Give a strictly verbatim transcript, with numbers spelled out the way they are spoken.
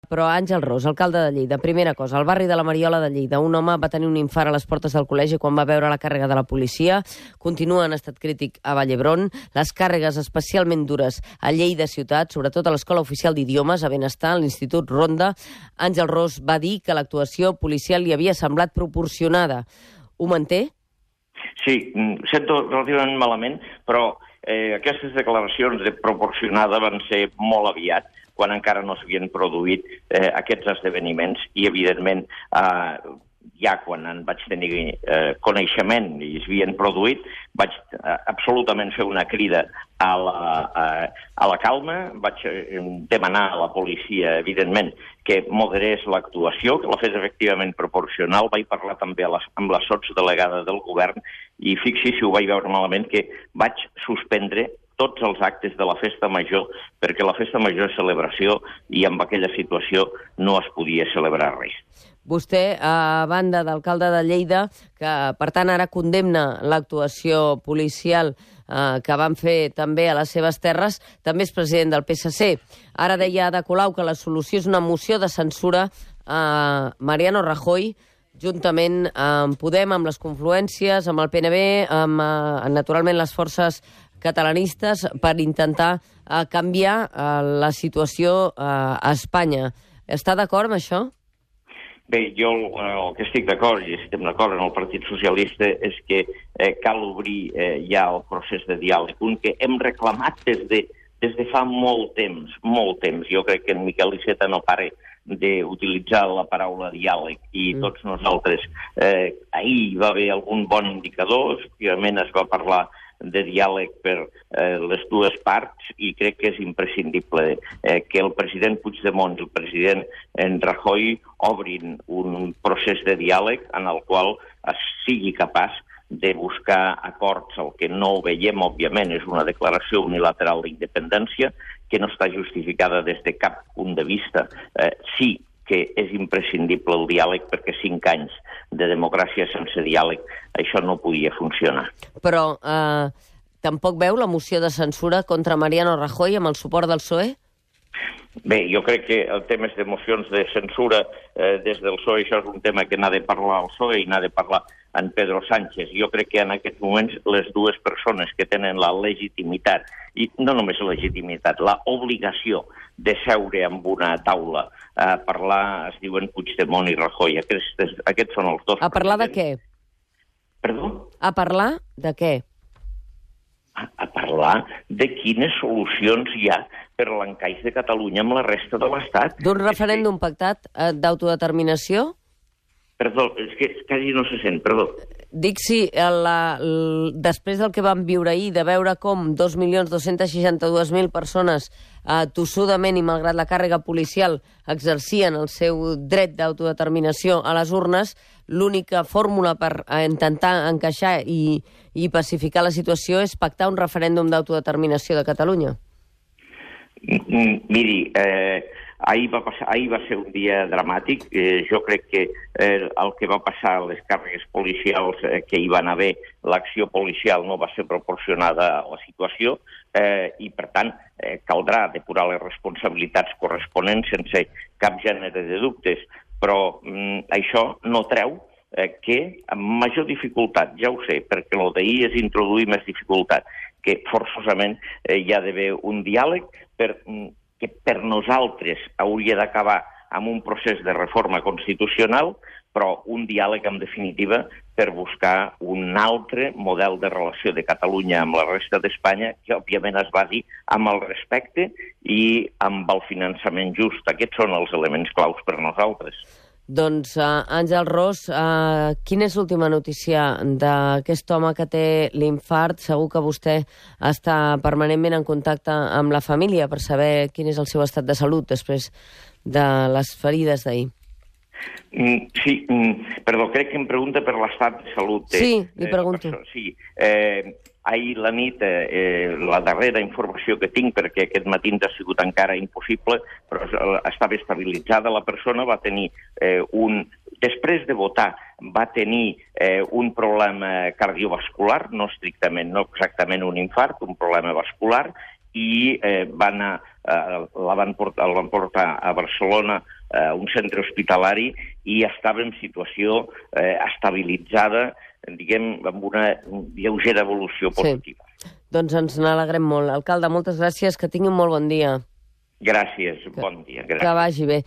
Però Àngel Ros, alcalde de Lleida, primera cosa, al barri de la Mariola de Lleida, un home va tenir un infart a les portes del col·legi quan va veure la càrrega de la policia. Continua en estat crític a Vall d'Hebron. Les càrregues especialment dures a Lleida ciutat, sobretot a l'Escola Oficial d'Idiomes, a Benestar, a l'Institut Ronda. Àngel Ros va dir que l'actuació policial li havia semblat proporcionada. Ho manté? Sí, sento relativament malament, però eh, aquestes declaracions de proporcionada van ser molt aviat, quan encara no s'havien produït eh, aquests esdeveniments i, evidentment, eh, ja quan en vaig tenir eh, coneixement i es havien produït, vaig eh, absolutament fer una crida a la, a, a la calma, vaig eh, demanar a la policia, evidentment, que moderés l'actuació, que la fes efectivament proporcional. Vaig parlar també a la, amb la sotsdelegada del govern i fixi si ho vaig veure malament, que vaig suspendre tots els actes de la festa major, perquè la festa major és celebració i amb aquella situació no es podia celebrar res. Vostè, a banda d'alcalde de Lleida, que per tant ara condemna l'actuació policial eh, que van fer també a les seves terres, també és president del P S C. Ara deia Ada Colau que la solució és una moció de censura a Mariano Rajoy, juntament amb Podem, amb les confluències, amb el P N B, amb eh, naturalment les forces catalanistes, per intentar eh, canviar eh, la situació eh, a Espanya. Està d'acord amb això? Bé, jo eh, el que estic d'acord, i estem d'acord en el Partit Socialista, és que eh, cal obrir eh, ja el procés de diàleg, un que hem reclamat des de, des de fa molt temps, molt temps. Jo crec que en Miquel Iceta no para d'utilitzar la paraula diàleg i mm. tots nosaltres. Eh, ahir va haver algun bon indicador, efectivament es va parlar de diàleg per eh, les dues parts i crec que és imprescindible eh, que el president Puigdemont i el president en Rajoy obrin un procés de diàleg en el qual es sigui capaç de buscar acords. El que no veiem, òbviament, és una declaració unilateral d'independència que no està justificada des de cap punt de vista. Eh, sí que és imprescindible el diàleg perquè cinc anys de democràcia sense diàleg això no podia funcionar. Però eh, tampoc veu la moció de censura contra Mariano Rajoy amb el suport del P S O E? Bé, jo crec que el tema de mocions de censura eh, des del P S O E, això és un tema que n'ha de parlar el P S O E i n'ha de parlar en Pedro Sánchez. Jo crec que en aquests moments les dues persones que tenen la legitimitat, i no només la legitimitat, la obligació de seure amb una taula a parlar, es diuen Puigdemont i Rajoy. Aquests, aquests són els dos. A parlar presidents. de què? Perdó? A parlar de què? A, a parlar de quines solucions hi ha per l'encaix de Catalunya amb la resta de l'Estat. D'un referèndum que... pactat eh, d'autodeterminació? Perdó, és que quasi no se sent, perdó. Dic si, la, la, després del que vam viure ahir, de veure com dos milions dos-cents seixanta-dos mil persones eh, tossudament i malgrat la càrrega policial exercien el seu dret d'autodeterminació a les urnes, l'única fórmula per eh, intentar encaixar i, i pacificar la situació és pactar un referèndum d'autodeterminació de Catalunya. Miri, eh, ahir, va passar, ahir va ser un dia dramàtic. Eh, jo crec que eh, el que va passar a les càrregues policials eh, que hi van haver, l'acció policial no va ser proporcionada a la situació eh, i, per tant, eh, caldrà depurar les responsabilitats corresponents sense cap gènere de dubtes. Però mm, això no treu eh, que amb major dificultat, ja ho sé, perquè el d'ahir és introduir més dificultat, que forçosament eh, hi ha d'haver un diàleg per, que per nosaltres hauria d'acabar amb un procés de reforma constitucional, però un diàleg, en definitiva, per buscar un altre model de relació de Catalunya amb la resta d'Espanya, que òbviament es basi amb el respecte i amb el finançament just. Aquests són els elements claus per nosaltres. Doncs, uh, Àngel Ros, uh, quina és l'última notícia d'aquest home que té l'infart? Segur que vostè està permanentment en contacte amb la família per saber quin és el seu estat de salut després de les ferides d'ahir. Mm, sí, mm, perdó, crec que em pregunta per l'estat de salut. De, sí, li pregunto. Eh, sí, eh, ahir la nit, eh, la darrera informació que tinc, perquè aquest matí ha sigut encara impossible, però estava estabilitzada la persona, va tenir eh, un... Després de votar va tenir eh, un problema cardiovascular, no estrictament, no exactament un infart, un problema vascular, i eh, van a, eh, la van portar, el van portar a Barcelona, a eh, un centre hospitalari, i estava en situació eh, estabilitzada, diguem, amb una lleugera evolució positiva. Sí. Doncs ens n'alegrem molt. Alcalde, moltes gràcies, que tingui un molt bon dia. Gràcies, bon dia. Gràcies. Que vagi bé.